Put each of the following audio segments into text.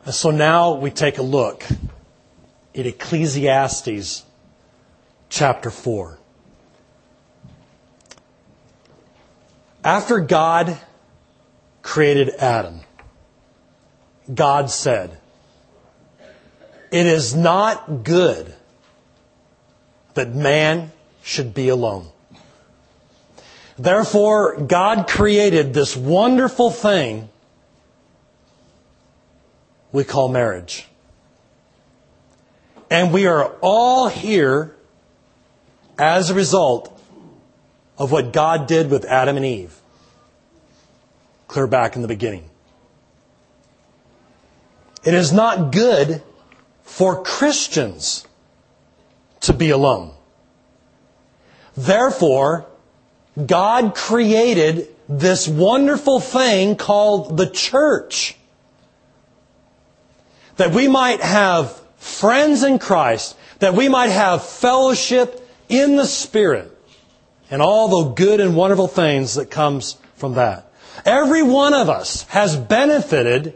And so now we take a look at Ecclesiastes chapter 4. After God created Adam, God said, "It is not good that man should be alone." Therefore, God created this wonderful thing we call marriage. And we are all here as a result of what God did with Adam and Eve, clear back in the beginning. It is not good for Christians to be alone. Therefore, God created this wonderful thing called the church, that we might have friends in Christ, that we might have fellowship in the Spirit, and all the good and wonderful things that comes from that. Every one of us has benefited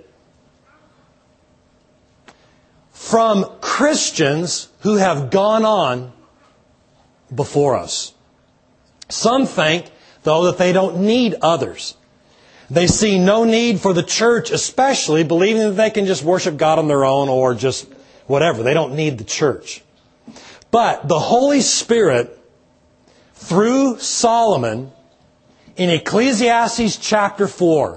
from Christians who have gone on before us. Some think, though, that they don't need others. They see no need for the church, especially believing that they can just worship God on their own or just whatever. They don't need the church. But the Holy Spirit, through Solomon, in Ecclesiastes chapter 4,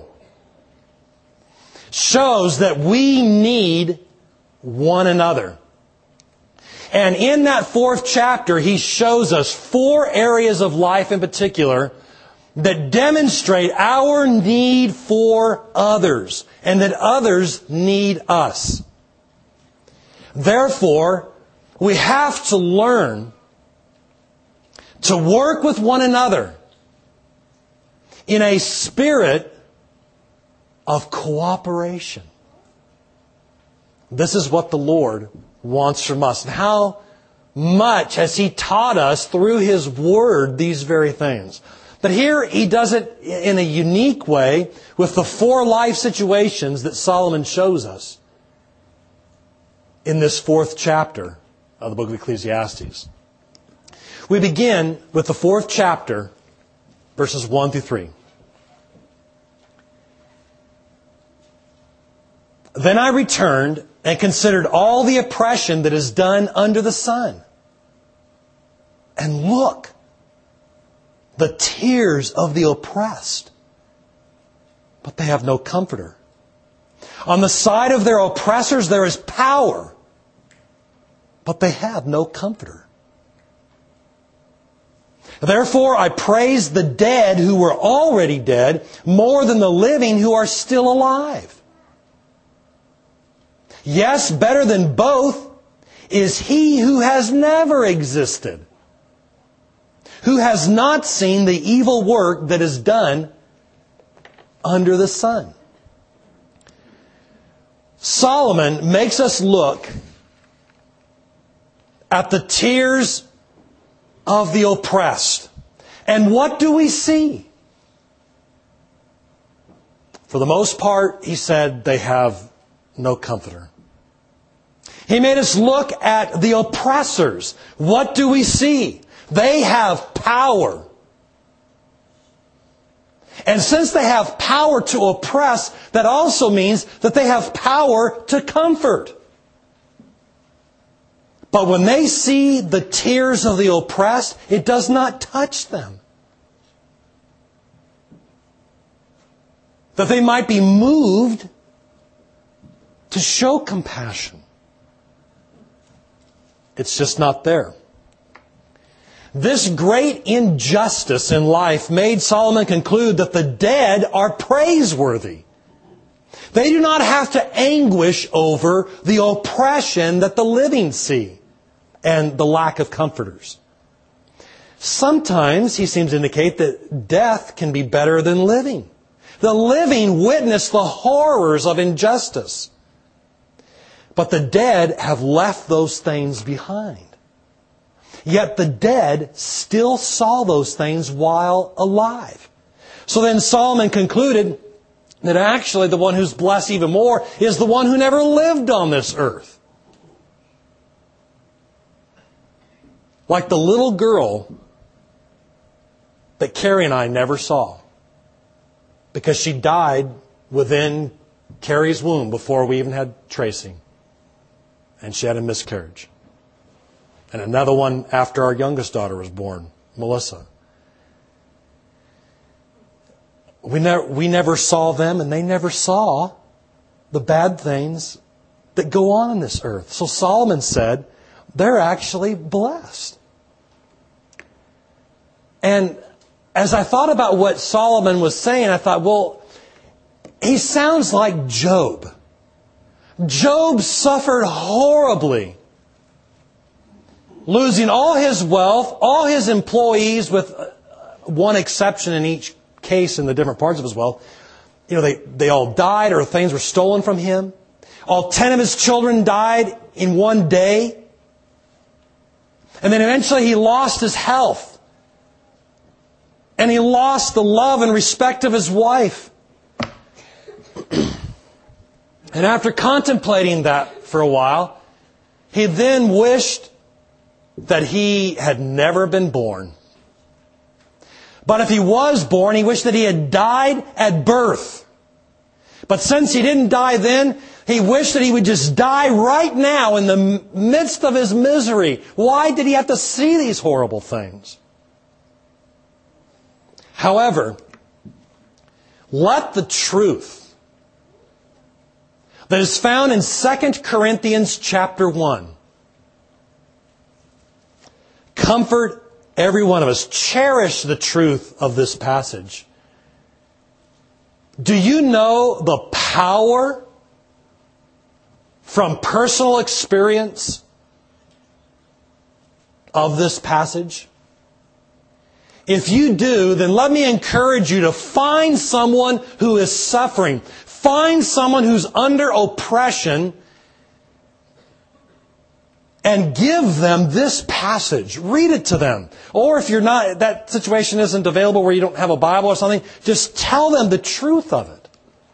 shows that we need one another. And in that 4th chapter, he shows us 4 areas of life in particular that demonstrate our need for others and that others need us. Therefore, we have to learn to work with one another in a spirit of cooperation. This is what the Lord wants from us. And how much has He taught us through His Word these very things. But here He does it in a unique way with the 4 life situations that Solomon shows us in this 4th chapter of the book of Ecclesiastes. We begin with the 4th chapter, verses 1 through 3. Then I returned and considered all the oppression that is done under the sun. And look, the tears of the oppressed, but they have no comforter. On the side of their oppressors there is power, but they have no comforter. Therefore I praise the dead who were already dead more than the living who are still alive. Yes, better than both is He who has never existed, who has not seen the evil work that is done under the sun. Solomon makes us look at the tears of the oppressed. And what do we see? For the most part, he said, they have no comforter. He made us look at the oppressors. What do we see? They have power. And since they have power to oppress, that also means that they have power to comfort. But when they see the tears of the oppressed, it does not touch them. That they might be moved to show compassion. It's just not there. This great injustice in life made Solomon conclude that the dead are praiseworthy. They do not have to anguish over the oppression that the living see and the lack of comforters. Sometimes he seems to indicate that death can be better than living. The living witness the horrors of injustice. But the dead have left those things behind. Yet the dead still saw those things while alive. So then Solomon concluded that actually the one who's blessed even more is the one who never lived on this earth. Like the little girl that Carrie and I never saw, because she died within Carrie's womb before we even had Tracy. And she had a miscarriage. And another one after our youngest daughter was born, Melissa. We never saw them, and they never saw the bad things that go on in this earth. So Solomon said, they're actually blessed. And as I thought about what Solomon was saying, I thought, well, he sounds like Job. Job suffered horribly, losing all his wealth, all his employees, with one exception in each case in the different parts of his wealth. They all died, or things were stolen from him. All 10 of his children died in one day. And then eventually he lost his health. And he lost the love and respect of his wife. And after contemplating that for a while, he then wished that he had never been born. But if he was born, he wished that he had died at birth. But since he didn't die then, he wished that he would just die right now in the midst of his misery. Why did he have to see these horrible things? However, let the truth that is found in 2 Corinthians chapter 1 comfort every one of us. Cherish the truth of this passage. Do you know the power from personal experience of this passage? If you do, then let me encourage you to find someone who is suffering. Find someone who's under oppression and give them this passage. Read it to them. Or if that situation isn't available where you don't have a Bible or something, just tell them the truth of it.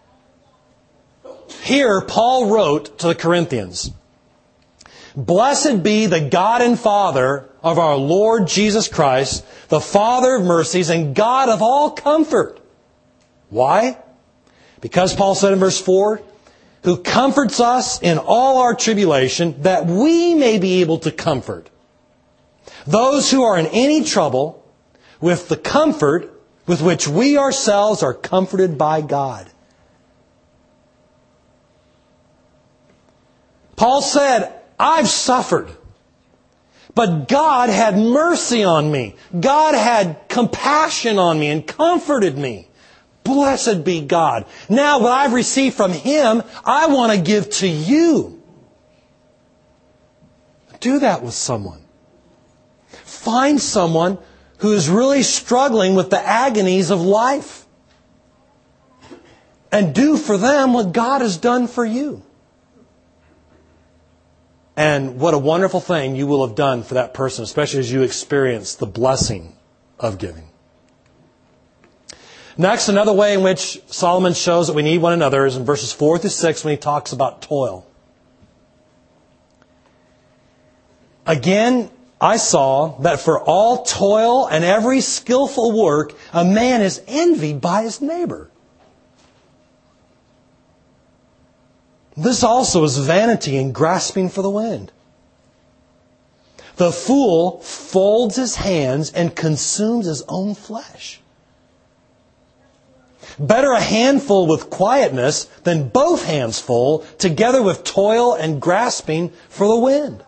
Here, Paul wrote to the Corinthians, "Blessed be the God and Father of our Lord Jesus Christ, the Father of mercies and God of all comfort." Why? Because Paul said in verse 4, "Who comforts us in all our tribulation, that we may be able to comfort those who are in any trouble with the comfort with which we ourselves are comforted by God." Paul said, I've suffered, but God had mercy on me. God had compassion on me and comforted me. Blessed be God. Now what I've received from Him, I want to give to you. Do that with someone. Find someone who is really struggling with the agonies of life. And do for them what God has done for you. And what a wonderful thing you will have done for that person, especially as you experience the blessing of giving. Next, another way in which Solomon shows that we need one another is in verses 4 through 6 when he talks about toil. Again, I saw that for all toil and every skillful work, a man is envied by his neighbor. This also is vanity and grasping for the wind. The fool folds his hands and consumes his own flesh. Better a handful with quietness than both hands full, together with toil and grasping for the wind.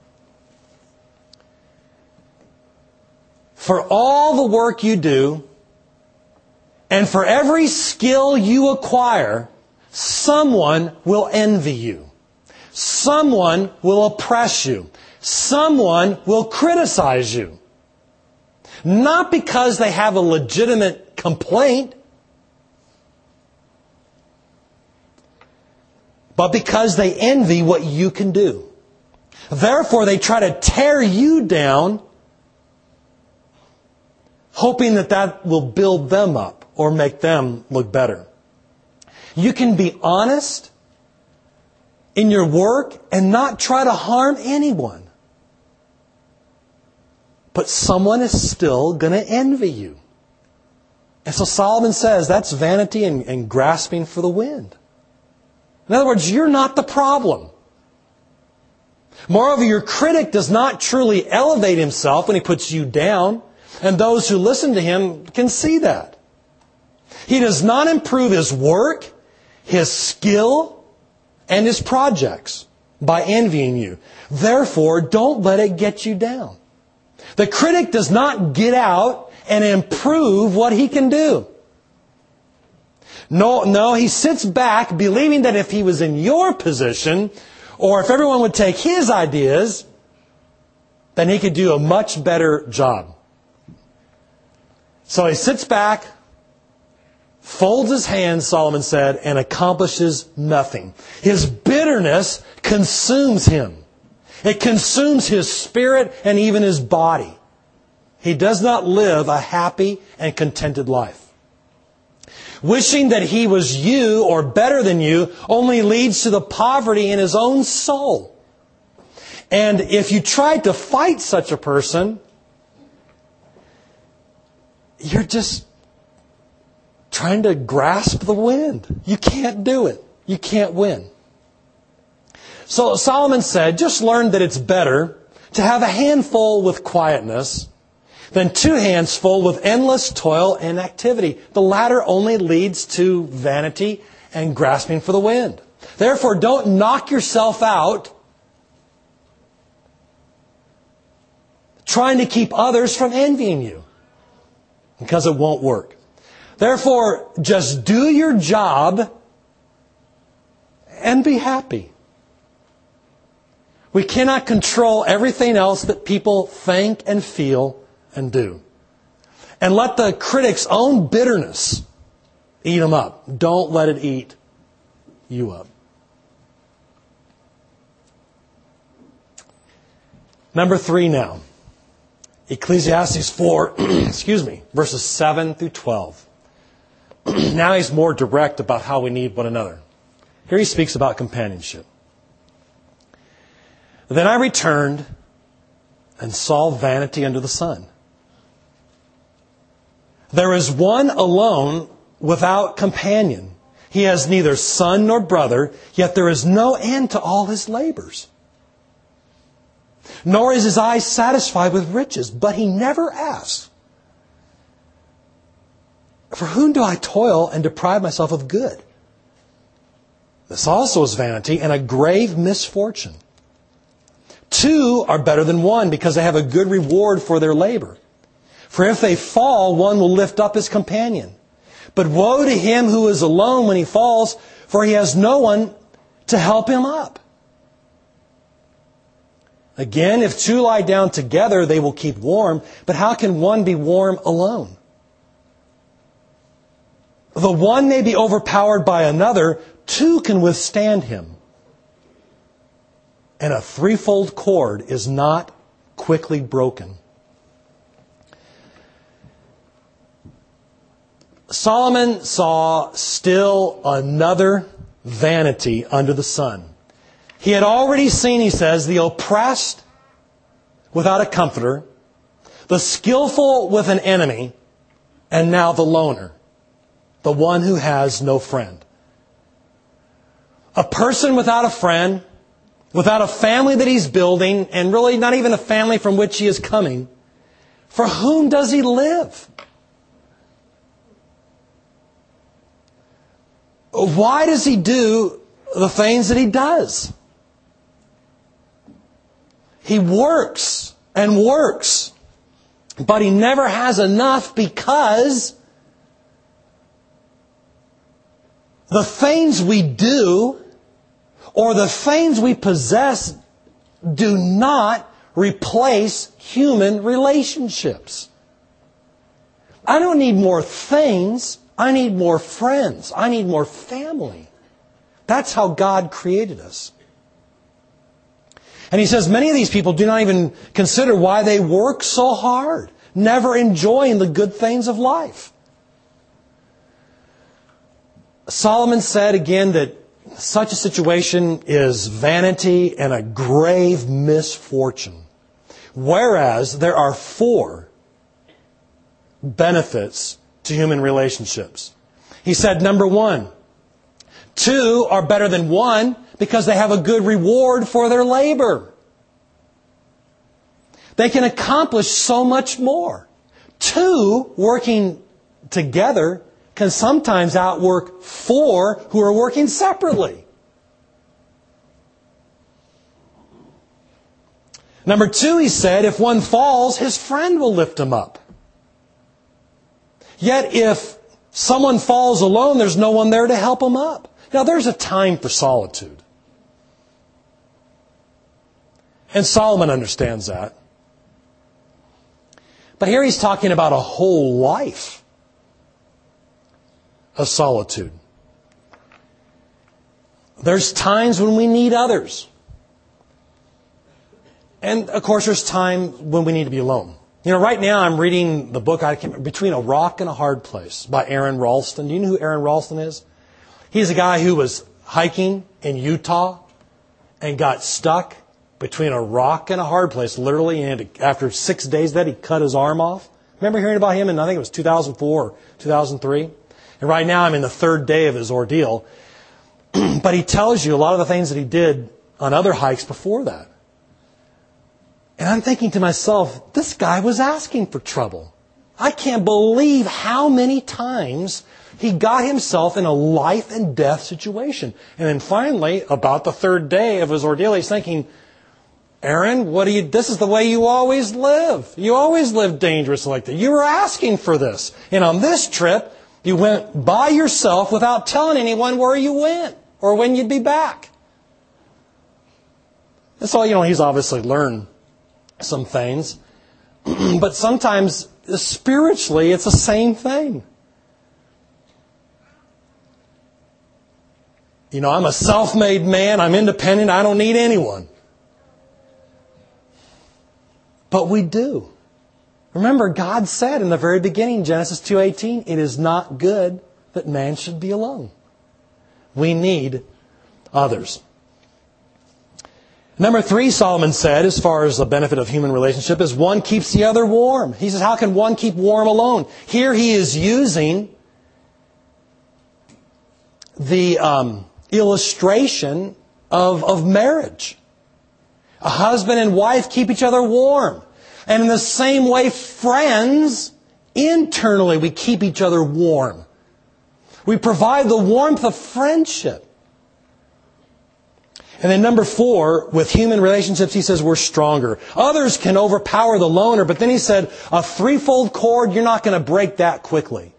For all the work you do, and for every skill you acquire, someone will envy you. Someone will oppress you. Someone will criticize you. Not because they have a legitimate complaint, but because they envy what you can do. Therefore, they try to tear you down, hoping that will build them up or make them look better. You can be honest in your work and not try to harm anyone. But someone is still going to envy you. And so Solomon says that's vanity and grasping for the wind. In other words, you're not the problem. Moreover, your critic does not truly elevate himself when he puts you down, and those who listen to him can see that. He does not improve his work, his skill, and his projects by envying you. Therefore, don't let it get you down. The critic does not get out and improve what he can do. No, he sits back believing that if he was in your position, or if everyone would take his ideas, then he could do a much better job. So he sits back, folds his hands, Solomon said, and accomplishes nothing. His bitterness consumes him. It consumes his spirit and even his body. He does not live a happy and contented life. Wishing that he was you or better than you only leads to the poverty in his own soul. And if you try to fight such a person, you're just trying to grasp the wind. You can't do it. You can't win. So Solomon said, just learn that it's better to have a handful with quietness than 2 hands full with endless toil and activity. The latter only leads to vanity and grasping for the wind. Therefore, don't knock yourself out trying to keep others from envying you, because it won't work. Therefore, just do your job and be happy. We cannot control everything else that people think and feel and do. And let the critic's own bitterness eat them up. Don't let it eat you up. Number 3 now. Ecclesiastes 4, verses 7 through 12. Now he's more direct about how we need one another. Here he speaks about companionship. Then I returned and saw vanity under the sun. There is one alone without companion. He has neither son nor brother, yet there is no end to all his labors. Nor is his eye satisfied with riches, but he never asks, for whom do I toil and deprive myself of good? This also is vanity and a grave misfortune. 2 are better than 1 because they have a good reward for their labor. For if they fall, one will lift up his companion. But woe to him who is alone when he falls, for he has no one to help him up. Again, if 2 lie down together, they will keep warm. But how can one be warm alone? Though one may be overpowered by another, 2 can withstand him. And a threefold cord is not quickly broken. Solomon saw still another vanity under the sun. He had already seen, he says, the oppressed without a comforter, the skillful with an enemy, and now the loner, the one who has no friend. A person without a friend, without a family that he's building, and really not even a family from which he is coming. For whom does he live? Why does he do the things that he does? He works and works, but he never has enough because the things we do or the things we possess do not replace human relationships. I don't need more things. I need more friends. I need more family. That's how God created us. And he says many of these people do not even consider why they work so hard, never enjoying the good things of life. Solomon said again that such a situation is vanity and a grave misfortune. Whereas there are 4 benefits to human relationships. He said, number 1, 2 are better than 1 because they have a good reward for their labor. They can accomplish so much more. 2 working together can sometimes outwork 4 who are working separately. Number 2, he said, if one falls, his friend will lift him up. Yet if someone falls alone, there's no one there to help him up. Now there's a time for solitude. And Solomon understands that. But here he's talking about a whole life of solitude. There's times when we need others. And of course there's times when we need to be alone. You know, right now I'm reading the book Between a Rock and a Hard Place by Aaron Ralston. Do you know who Aaron Ralston is? He's a guy who was hiking in Utah and got stuck between a rock and a hard place, literally, and after 6 days that he cut his arm off. Remember hearing about him in, I think it was 2004 or 2003? And right now I'm in the 3rd day of his ordeal. But he tells you a lot of the things that he did on other hikes before that. And I'm thinking to myself, this guy was asking for trouble. I can't believe how many times he got himself in a life and death situation. And then finally, about the 3rd day of his ordeal, he's thinking, Aaron, this is the way you always live. You always live dangerous like that. You were asking for this. And on this trip, you went by yourself without telling anyone where you went or when you'd be back. And so, he's obviously learned some things. But sometimes, spiritually, it's the same thing. I'm a self-made man. I'm independent. I don't need anyone. But we do. Remember, God said in the very beginning, Genesis 2:18, it is not good that man should be alone. We need others. Number 3, Solomon said, as far as the benefit of human relationship, is one keeps the other warm. He says, how can one keep warm alone? Here he is using the illustration of marriage. A husband and wife keep each other warm. And in the same way, friends, internally we keep each other warm. We provide the warmth of friendship. And then number 4, with human relationships, he says we're stronger. Others can overpower the loner, but then he said a threefold cord, you're not going to break that quickly.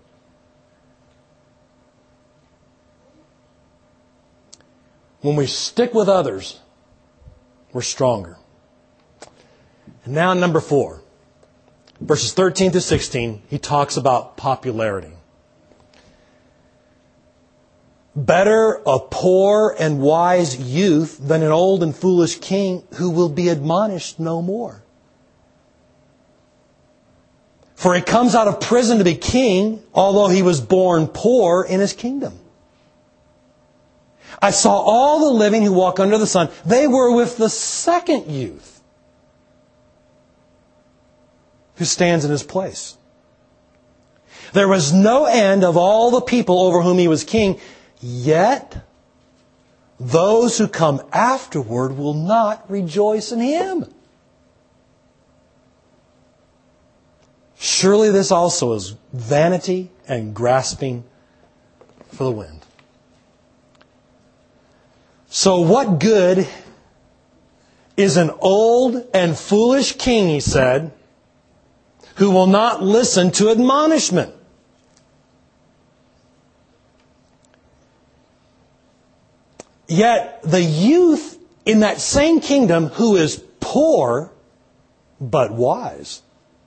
When we stick with others, we're stronger. And now number 4, verses 13 to 16, he talks about popularity. Better a poor and wise youth than an old and foolish king who will be admonished no more. For he comes out of prison to be king, although he was born poor in his kingdom. I saw all the living who walk under the sun. They were with the second youth who stands in his place. There was no end of all the people over whom he was king, yet those who come afterward will not rejoice in him. Surely this also is vanity and grasping for the wind. So what good is an old and foolish king, he said, who will not listen to admonishment? Yet the youth in that same kingdom who is poor but wise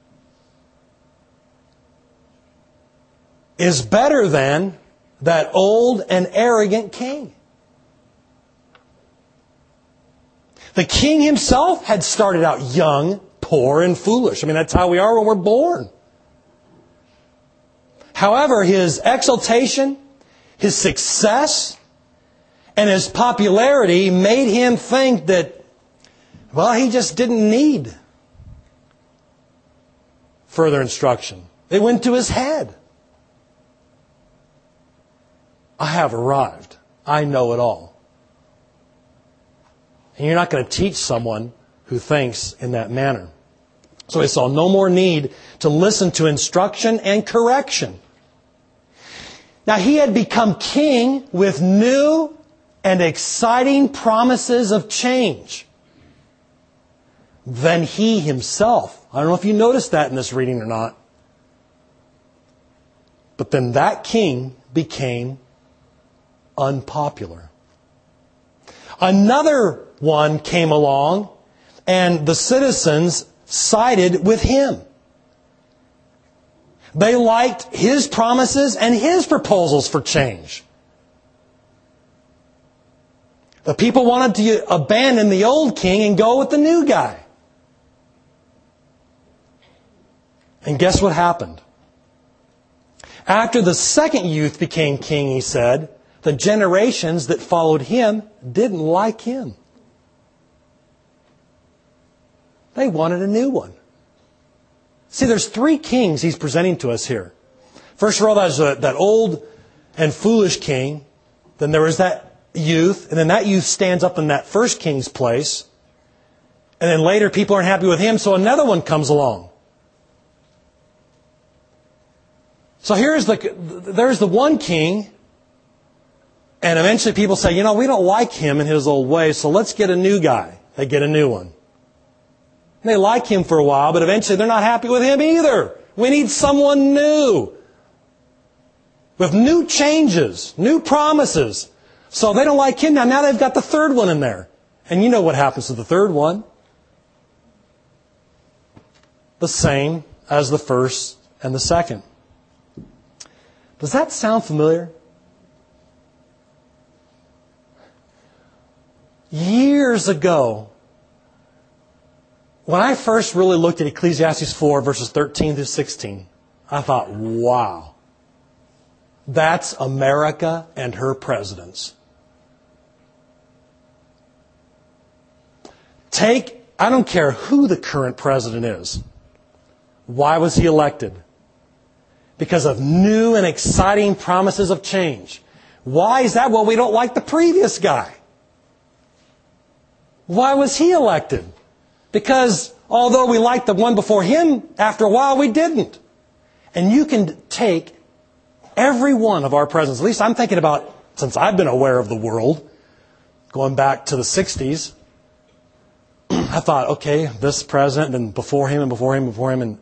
is better than that old and arrogant king. The king himself had started out young, poor, and foolish. I mean, that's how we are when we're born. However, his exaltation, his success, and his popularity made him think that, well, he just didn't need further instruction. It went to his head. I have arrived. I know it all. And you're not going to teach someone who thinks in that manner. So he saw no more need to listen to instruction and correction. Now he had become king with new and exciting promises of change. Then he himself, I don't know if you noticed that in this reading or not, but then that king became unpopular. Another one came along, and the citizens sided with him. They liked his promises and his proposals for change. The people wanted to abandon the old king and go with the new guy. And guess what happened? After the second youth became king, he said, the generations that followed him didn't like him. They wanted a new one. See, there's three kings he's presenting to us here. First of all, there's that old and foolish king. Then there was that youth. And then that youth stands up in that first king's place. And then later people aren't happy with him, so another one comes along. So there's the one king. And eventually people say, we don't like him in his old ways, so let's get a new guy. They get a new one. And they like him for a while, but eventually they're not happy with him either. We need someone new. With new changes, new promises. So they don't like him now. Now they've got the third one in there. And you know what happens to the third one. The same as the first and the second. Does that sound familiar? Years ago, when I first really looked at Ecclesiastes 4, verses 13 through 16, I thought, wow, that's America and her presidents. I don't care who the current president is. Why was he elected? Because of new and exciting promises of change. Why is that? Well, we don't like the previous guy. Why was he elected? Because although we liked the one before him, after a while we didn't. And you can take every one of our presidents, at least I'm thinking about, since I've been aware of the world, going back to the 60s, I thought, okay, this president, and before him, and before him, before him, and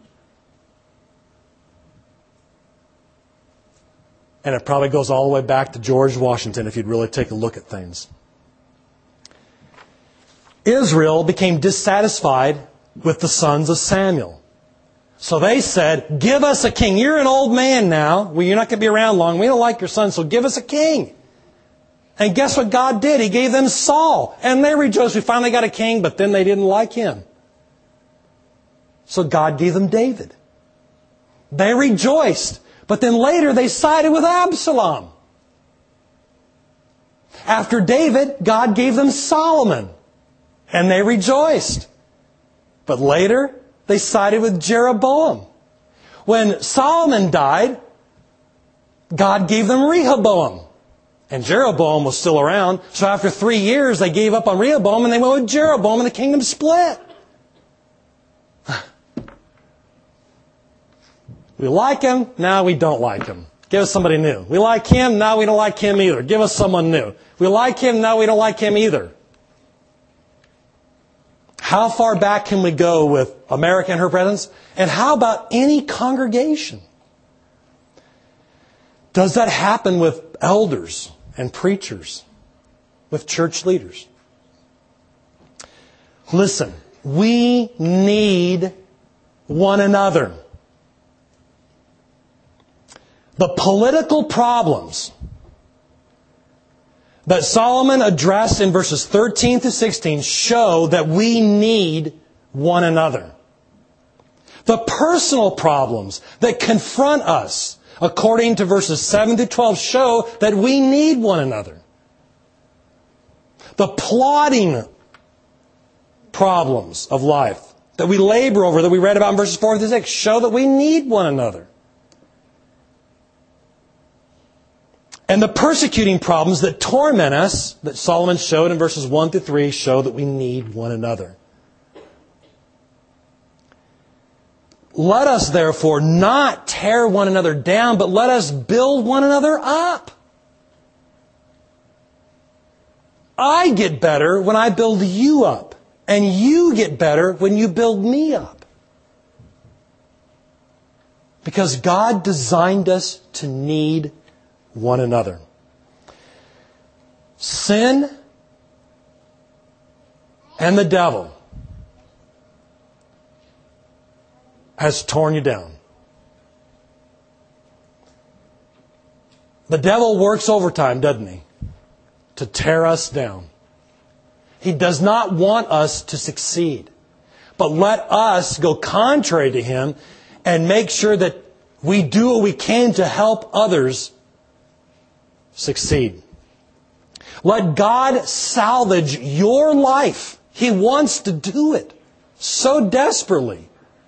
it probably goes all the way back to George Washington if you'd really take a look at things. Israel became dissatisfied with the sons of Samuel. So they said, give us a king. You're an old man now. Well, you're not going to be around long. We don't like your son, so give us a king. And guess what God did? He gave them Saul. And they rejoiced. We finally got a king, but then they didn't like him. So God gave them David. They rejoiced. But then later they sided with Absalom. After David, God gave them Solomon. And they rejoiced. But later, they sided with Jeroboam. When Solomon died, God gave them Rehoboam. And Jeroboam was still around. So after 3 years, they gave up on Rehoboam and they went with Jeroboam and the kingdom split. We like him, now we don't like him. Give us somebody new. We like him, now we don't like him either. Give us someone new. We like him, now we don't like him either. How far back can we go with America and her presidents? And how about any congregation? Does that happen with elders and preachers, with church leaders? Listen, we need one another. The political problems that Solomon addressed in verses 13 to 16 show that we need one another. The personal problems that confront us according to verses 7 through 12, show that we need one another. The plodding problems of life that we labor over, that we read about in verses 4 through 6, show that we need one another. And the persecuting problems that torment us, that Solomon showed in verses 1 through 3, show that we need one another. Let us, therefore, not tear one another down, but let us build one another up. I get better when I build you up, and you get better when you build me up. Because God designed us to need one another. Sin and the devil has torn you down. The devil works overtime, doesn't he? To tear us down. He does not want us to succeed. But let us go contrary to him and make sure that we do what we can to help others succeed. Let God salvage your life. He wants to do it so desperately.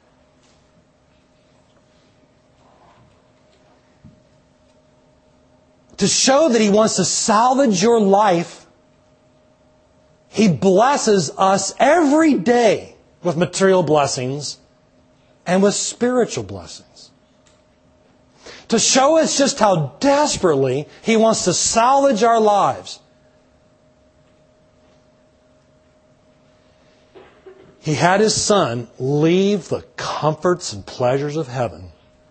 To show that He wants to salvage your life, He blesses us every day with material blessings and with spiritual blessings. To show us just how desperately He wants to salvage our lives, He had His Son leave the comforts and pleasures of heaven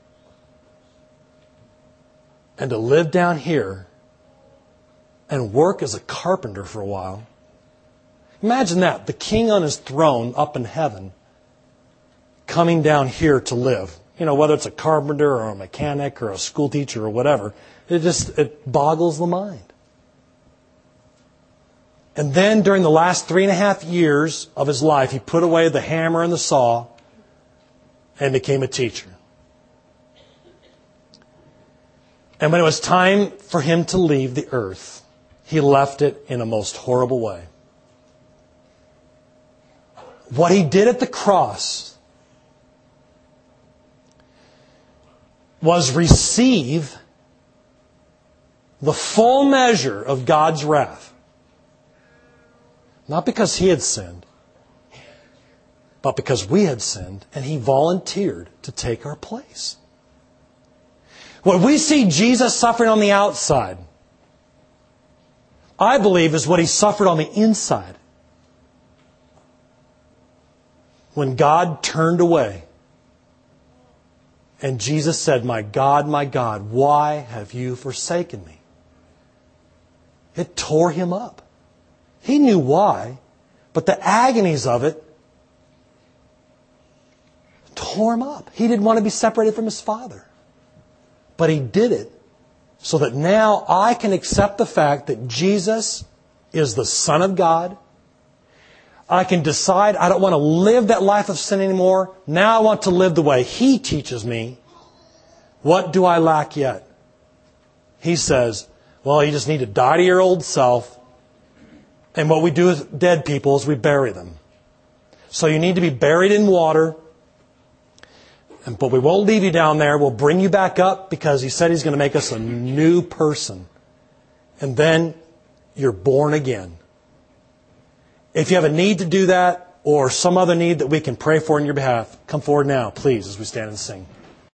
and to live down here and work as a carpenter for a while. Imagine that, the King on His throne up in heaven coming down here to live. You know, whether it's a carpenter or a mechanic or a school teacher or whatever, it boggles the mind. And then during the last 3.5 years of His life, He put away the hammer and the saw and became a teacher. And when it was time for Him to leave the earth, He left it in a most horrible way. What He did at the cross was receive the full measure of God's wrath. Not because He had sinned, but because we had sinned, and He volunteered to take our place. What we see Jesus suffering on the outside, I believe, is what He suffered on the inside. When God turned away and Jesus said, my God, why have you forsaken me? It tore Him up. He knew why, but the agonies of it tore Him up. He didn't want to be separated from His Father. But He did it so that now I can accept the fact that Jesus is the Son of God. I can decide I don't want to live that life of sin anymore. Now I want to live the way He teaches me. What do I lack yet? He says, well, you just need to die to your old self. And what we do with dead people is we bury them. So you need to be buried in water. But we won't leave you down there. We'll bring you back up because He said He's going to make us a new person. And then you're born again. If you have a need to do that or some other need that we can pray for in your behalf, come forward now, please, as we stand and sing.